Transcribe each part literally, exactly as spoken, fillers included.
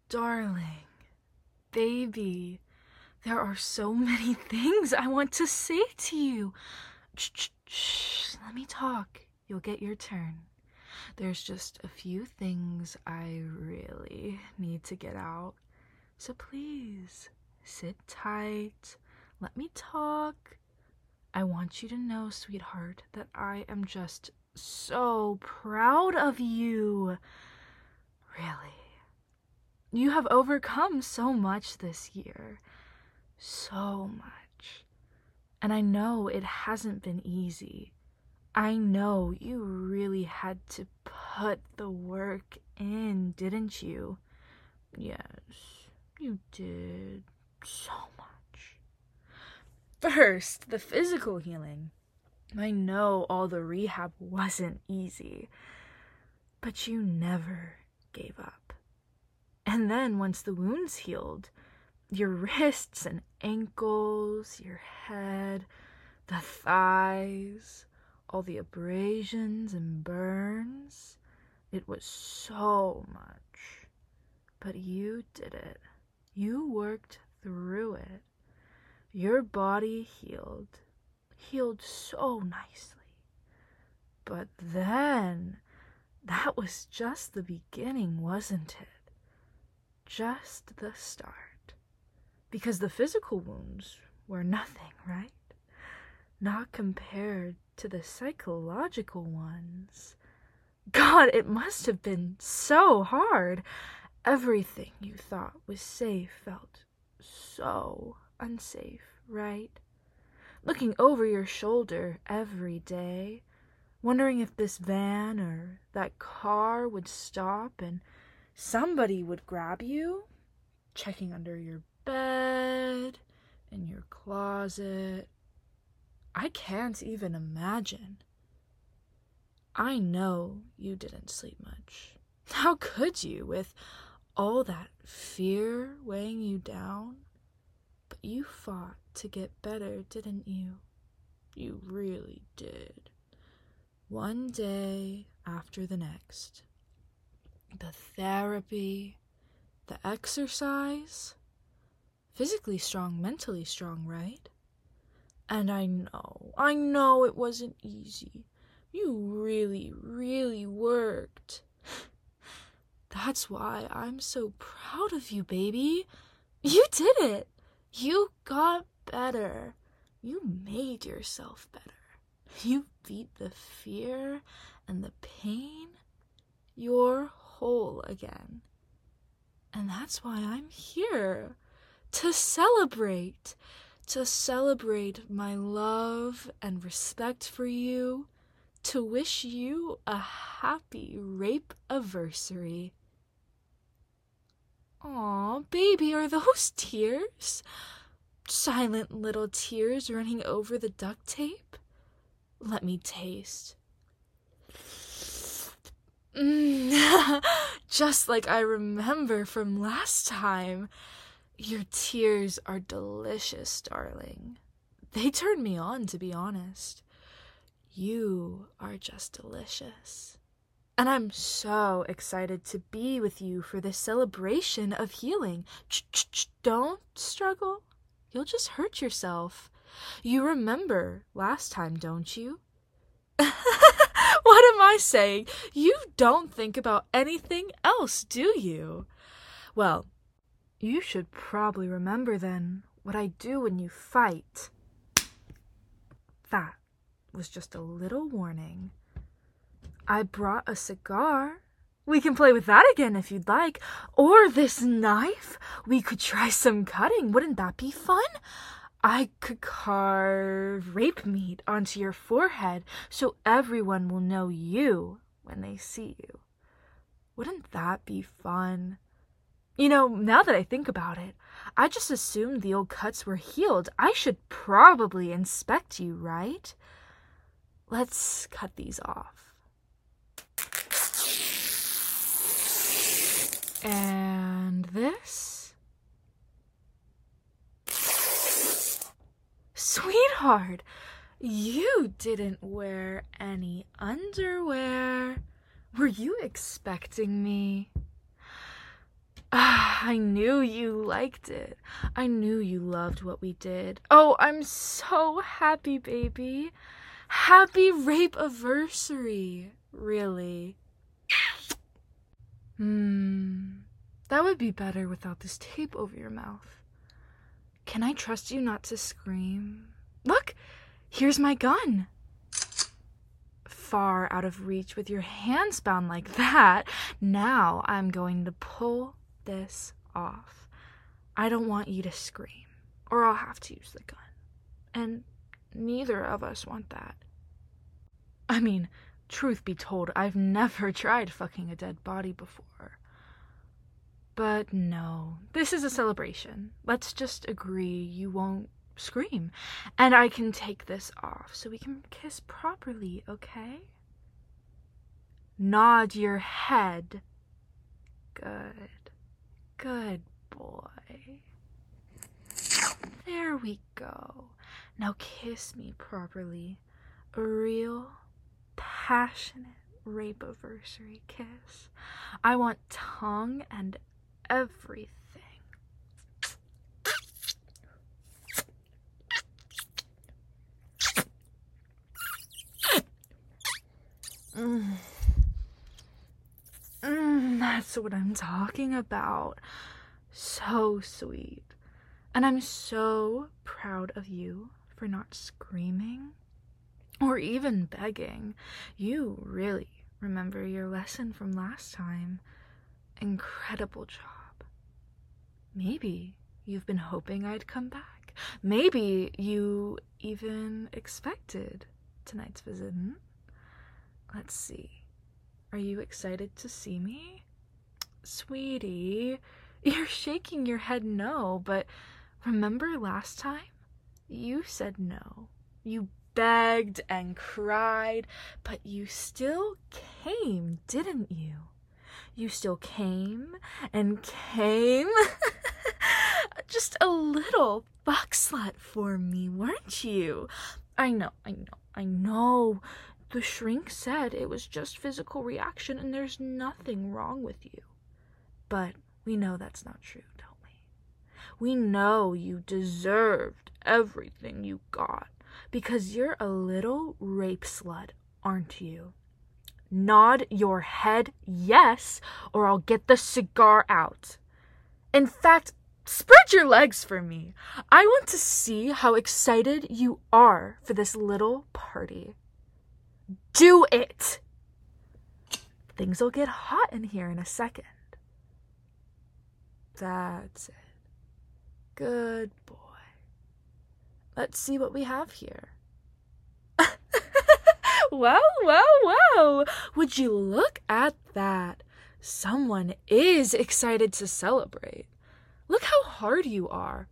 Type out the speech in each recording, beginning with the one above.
Darling, baby, there are so many things I want to say to you. Shh, shh, shh, let me talk. You'll get your turn. There's just a few things I really need to get out. So please, sit tight. Let me talk. I want you to know, sweetheart, that I am just so proud of you. Really. You have overcome so much this year. So much. And I know it hasn't been easy. I know you really had to put the work in, didn't you? Yes, you did so much. First, the physical healing. I know all the rehab wasn't easy, but you never gave up. And then once the wounds healed, your wrists and ankles, your head, the thighs, all the abrasions and burns, it was so much. But you did it. You worked through it. Your body healed, healed so nicely. But then, that was just the beginning, wasn't it? Just the start. Because the physical wounds were nothing, right? Not compared to the psychological ones. God, it must have been so hard. Everything you thought was safe felt so unsafe, right? Looking over your shoulder every day, wondering if this van or that car would stop and somebody would grab you, checking under your bed, in your closet. I can't even imagine. I know you didn't sleep much. How could you, with all that fear weighing you down? But you fought to get better, didn't you? You really did. One day after the next. The therapy, the exercise. Physically strong, mentally strong, right? And I know, I know it wasn't easy. You really, really worked. That's why I'm so proud of you, baby. You did it. You got better. You made yourself better. You beat the fear and the pain. You're whole again. And that's why I'm here. To celebrate. To celebrate my love and respect for you. To wish you a happy rape-iversary. Aw, baby, are those tears? Silent little tears running over the duct tape? Let me taste. Mm, just like I remember from last time. Your tears are delicious, darling. They turn me on, to be honest. You are just delicious. And I'm so excited to be with you for this celebration of healing. Ch-ch-ch, don't struggle. You'll just hurt yourself. You remember last time, don't you? What am I saying? You don't think about anything else, do you? Well, you should probably remember then what I do when you fight. That was just a little warning. I brought a cigar. We can play with that again if you'd like. Or this knife. We could try some cutting. Wouldn't that be fun? I could carve rape meat onto your forehead so everyone will know you when they see you. Wouldn't that be fun? You know, now that I think about it, I just assumed the old cuts were healed. I should probably inspect you, right? Let's cut these off. And this? Sweetheart, you didn't wear any underwear. Were you expecting me? Ah. I knew you liked it. I knew you loved what we did. Oh, I'm so happy, baby. Happy rape-aversary. Really. Hmm. That would be better without this tape over your mouth. Can I trust you not to scream? Look! Here's my gun. Far out of reach with your hands bound like that. Now I'm going to pull this off. I don't want you to scream, or I'll have to use the gun. And neither of us want that. I mean, truth be told, I've never tried fucking a dead body before. But no, this is a celebration. Let's just agree you won't scream, and I can take this off so we can kiss properly, okay? Nod your head. Good. Good boy. There we go. Now kiss me properly. A real, passionate rape-aversary kiss. I want tongue and everything. Mm. Mm, that's what I'm talking about. So sweet. And I'm so proud of you for not screaming or even begging. You really remember your lesson from last time. Incredible job. Maybe you've been hoping I'd come back. Maybe you even expected tonight's visit. Hmm? Let's see. Are you excited to see me? Sweetie, you're shaking your head no, but remember last time? You said no. You begged and cried, but you still came, didn't you? You still came and came. Just a little fuck slut for me, weren't you? I know, I know, I know. The shrink said it was just physical reaction and there's nothing wrong with you. But we know that's not true, don't we? We know you deserved everything you got because you're a little rape slut, aren't you? Nod your head yes, or I'll get the cigar out. In fact, spread your legs for me. I want to see how excited you are for this little party. Do it! Things'll get hot in here in a second. That's it. Good boy. Let's see what we have here. Wow, wow, wow! Would you look at that? Someone is excited to celebrate. Look how hard you are.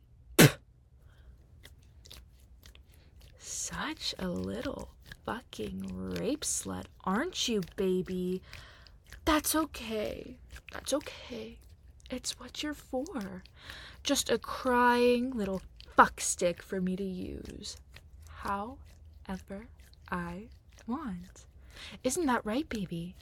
Such a little fucking rape slut, aren't you, baby? That's okay. That's okay. It's what you're for. Just a crying little fuckstick for me to use. However I want. Isn't that right, baby?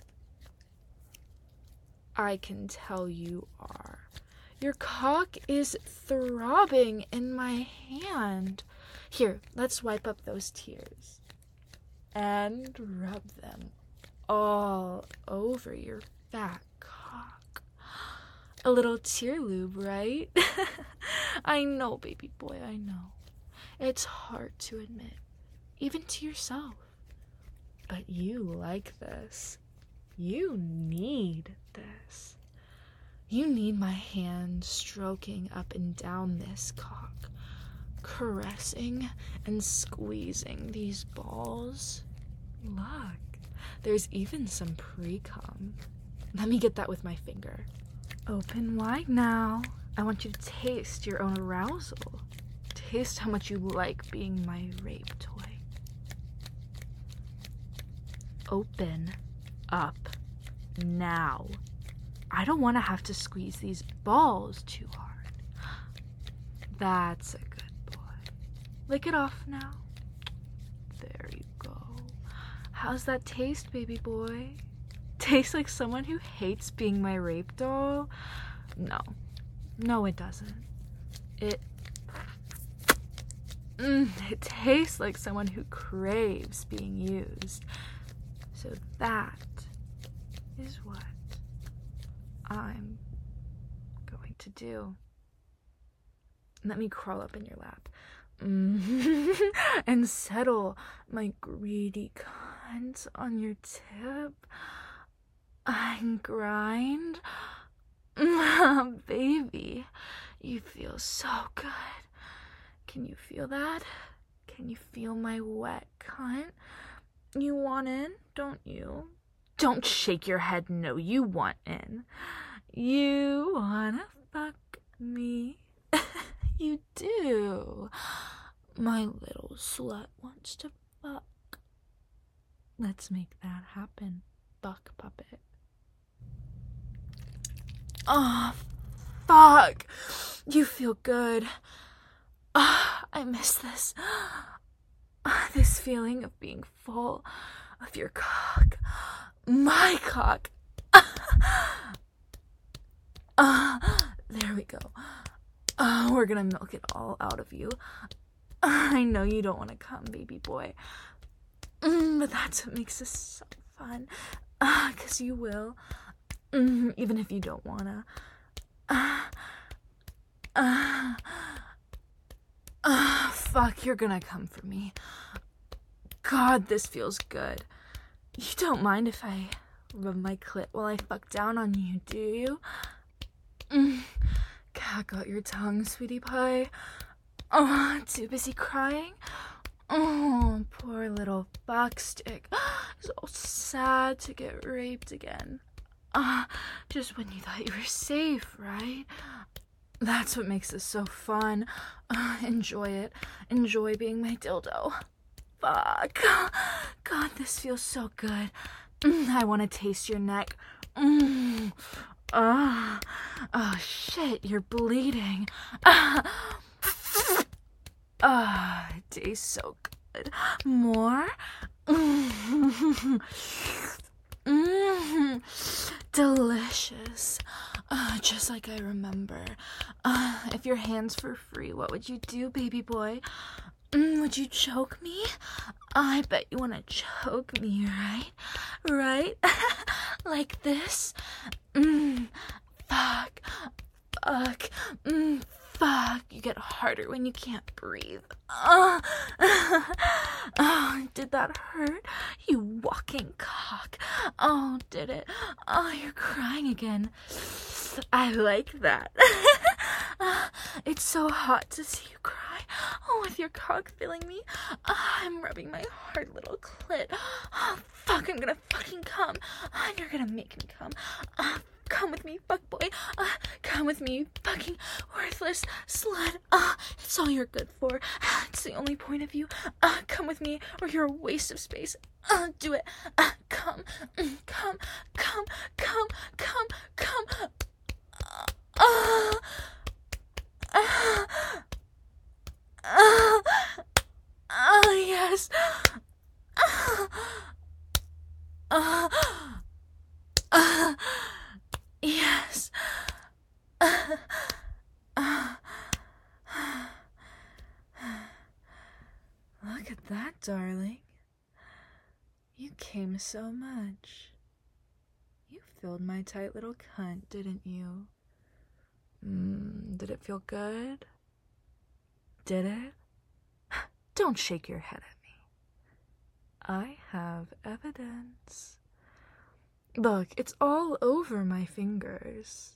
I can tell you are. Your cock is throbbing in my hand. Here, let's wipe up those tears. And rub them all over your fat cock. A little tear lube, right? I know, baby boy, I know. It's hard to admit, even to yourself. But you like this. You need this. You need my hand stroking up and down this cock, caressing and squeezing these balls. Look, there's even some pre-cum. Let me get that with my finger. Open wide now. I want you to taste your own arousal. Taste how much you like being my rape toy. Open up now. I don't want to have to squeeze these balls too hard. That's a good boy. Lick it off now. There you go. How's that taste, baby boy? Tastes like someone who hates being my rape doll? No. No, it doesn't. It... Mm, it tastes like someone who craves being used. So that is what I'm going to do. Let me crawl up in your lap. Mm. And settle my greedy cunt on your tip. And grind. Baby, you feel so good. Can you feel that? Can you feel my wet cunt? You want in, don't you? Don't shake your head no, you want in. You wanna fuck me? You do. My little slut wants to fuck. Let's make that happen, buck puppet. Oh, fuck. You feel good. Oh, I miss this. This feeling of being full of your cock. My cock. Uh, there we go. Uh, we're gonna milk it all out of you. I know you don't want to come, baby boy. Mm, but that's what makes this so fun. Uh, 'cause you will. Mm, even if you don't wanna. Uh, uh, uh, fuck, you're gonna come for me. God, this feels good. You don't mind if I rub my clit while I fuck down on you, do you? Mm. Cack out your tongue, sweetie pie. Oh, too busy crying? Oh, poor little fuckstick. He's all sad to get raped again. Ah, uh, just when you thought you were safe, right? That's what makes this so fun. Uh, enjoy it. Enjoy being my dildo. Fuck. God, this feels so good. Mm, I want to taste your neck. Mm. Uh, oh, shit, you're bleeding. Ah, uh, it tastes so good. More? Mm. Mm. Delicious. Uh, just like I remember. Uh, if your hands were free, what would you do, baby boy? Mm, would you choke me? I bet you want to choke me, right? Right? Like this? Mm, fuck. Fuck. Mm, fuck. You get harder when you can't breathe. Uh, oh, did that hurt? You walking cock. Oh, did it? Oh, you're crying again. I like that. uh, it's so hot to see you cry. Oh, with your cock feeling me. Uh, I'm rubbing my hard little clit. Oh, fuck, I'm gonna fucking come. Uh, you're gonna make me come. Uh, come with me, fuck boy. Uh, come with me, fucking worthless slut. Uh, it's all you're good for. It's the only point of you. Uh, come with me, or you're a waste of space. Uh, do it. Uh, come, mm, come, come, come, come, come. Uh, uh, uh, uh, yes. Uh, uh, uh, yes. Uh, uh, Look at that, darling. You came so much. You filled my tight little cunt, didn't you? Mm, did it feel good? Did it? Don't shake your head at me. I have evidence. Look, it's all over my fingers.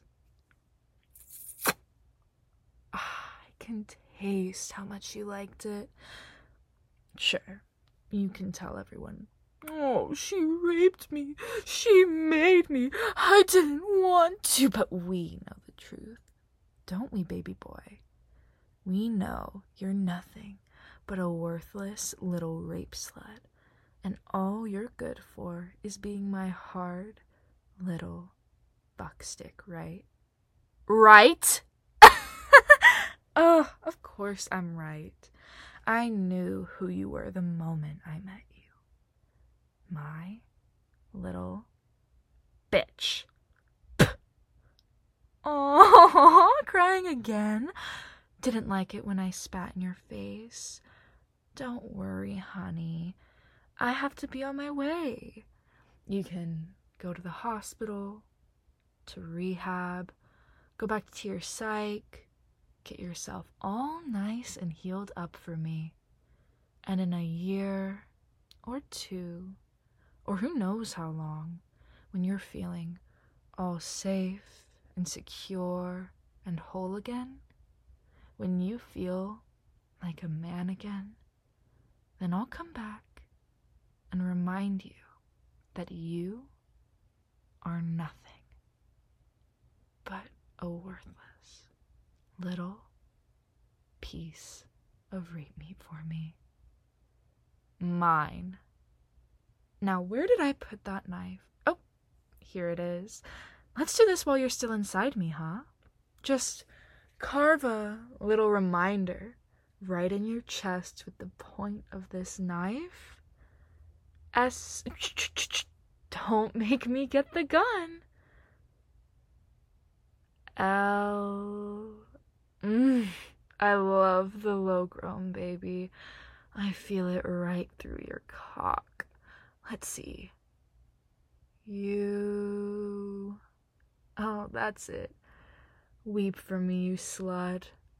I can taste how much you liked it. Sure, you can tell everyone. Oh, she raped me. She made me. I didn't want to. But we know the truth. Don't we, baby boy? We know you're nothing but a worthless little rape slut. And all you're good for is being my hard little buckstick, right? Right? Oh, of course I'm right. I knew who you were the moment I met you. My little bitch. Oh. crying again? Didn't like it when I spat in your face? Don't worry, honey. I have to be on my way. You can go to the hospital, to rehab, go back to your psych, get yourself all nice and healed up for me. And in a year or two, or who knows how long, when you're feeling all safe and secure and whole again, when you feel like a man again, then I'll come back and remind you that you are nothing but a worthless little piece of rape meat for me. Mine. Now, where did I put that knife? Oh, here it is. Let's do this while you're still inside me, huh? Just carve a little reminder right in your chest with the point of this knife. S. Don't make me get the gun. L. Mm, I love the low groan, baby. I feel it right through your cock. Let's see. You. Oh, that's it. Weep for me, you slut.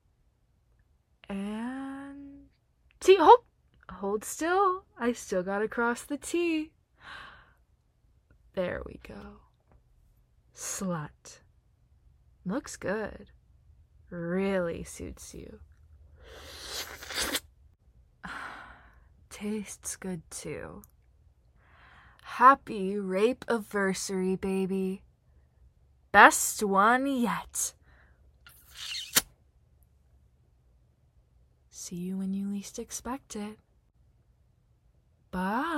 And T. Hold, hold still. I still gotta cross the T. There we go. Slut. Looks good. Really suits you. Tastes good too. Happy rape-iversary, baby. Best one yet. See you when you least expect it. Bye.